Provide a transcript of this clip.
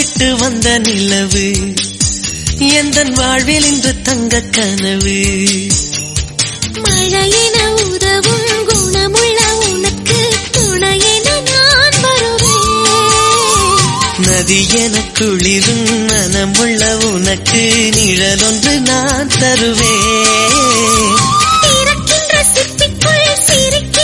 விட்டு வந்த நிலவு எந்தன் வாழ்வில் இன்று தங்க கனவு. மழையென உதவும் குணமுள்ள உனக்கு துணையென நான் வருவேன். நதி என குளிரும் மனமுள்ள உனக்கு நிழலொன்று நான் தருவேன்.